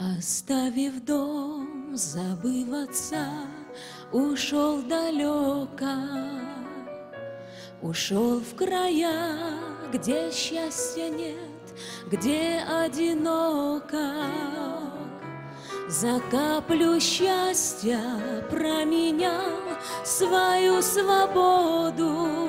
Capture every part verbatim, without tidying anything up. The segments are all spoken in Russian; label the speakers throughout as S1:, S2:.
S1: Оставив дом, забыв отца, ушел далеко, ушел в края, где счастья нет, где одиноко. За каплю счастья променял свою свободу,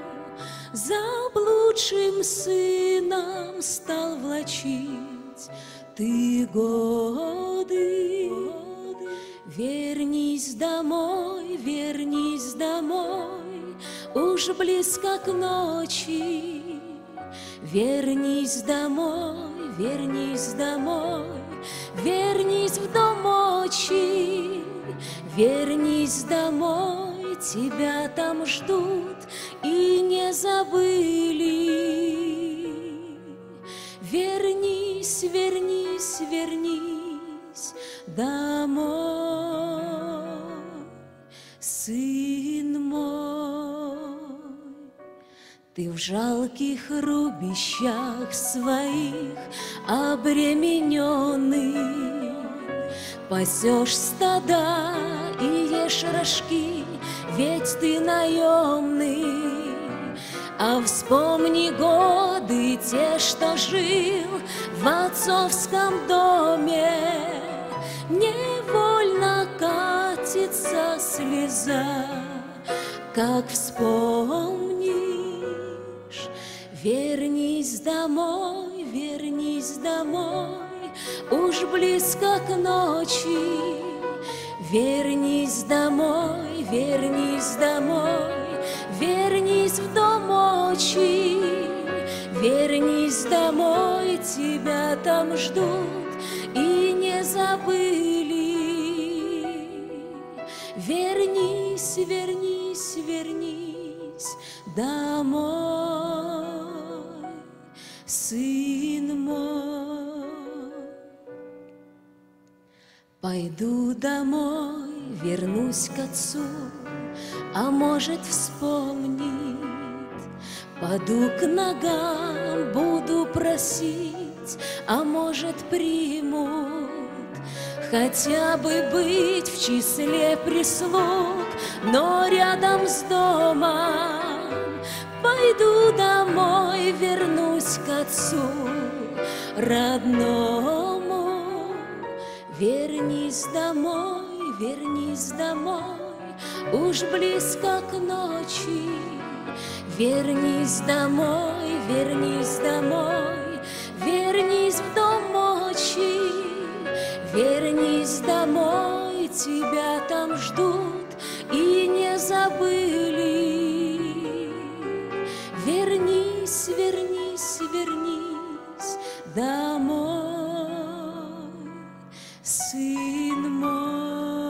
S1: заблудшим сыном стал влачить ты годы. Вернись домой, вернись домой, уж близко к ночи. Вернись домой, вернись домой, вернись в дом отчий. Вернись домой, тебя там ждут и не забыли. Вернись, вернись, вернись домой, сын мой. Ты в жалких рубищах своих обремененный пасешь стада и ешь рожки, ведь ты наемный. А вспомни годы те, что жил в отцовском доме, невольно катится слеза, как вспомнишь. Вернись домой, вернись домой, уж близко к ночи. Вернись домой, вернись домой, вернись в дом отчий. Вернись домой, тебя там ждут и не забыли. Вернись, вернись, вернись домой, сын мой. Пойду домой, вернусь к отцу, а может вспомнит. Паду к ногам, буду просить, а может примут. Хотя бы быть в числе прислуг, но рядом с домом. Пойду домой, вернусь к отцу родному. Вернись домой, вернись домой, уж близко к ночи. Вернись домой, вернись домой, вернись в дом отчий. Вернись домой, тебя там ждут и не забыли. Вернись, вернись, вернись домой, сын мой.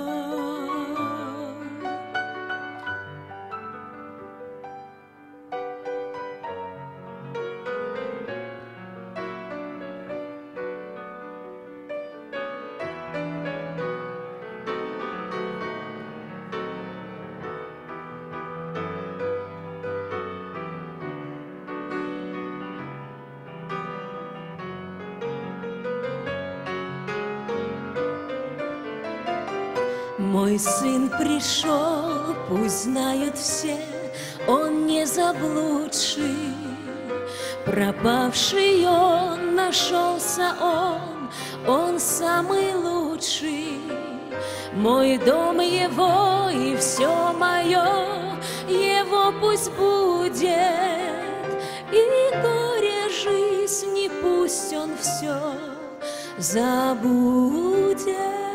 S1: Мой сын пришел, пусть знают все, он не заблудший. Пропавший он, нашелся он, он самый лучший. Мой дом его и все мое, его пусть будет. И горе жизни пусть он все забудет.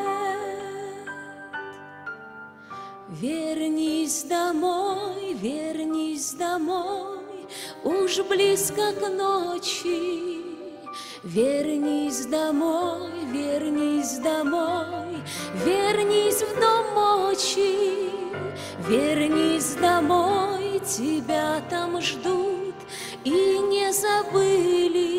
S1: Вернись домой, вернись домой, уж близко к ночи. Вернись домой, вернись домой, вернись в дом отчий. Вернись домой, тебя там ждут и не забыли.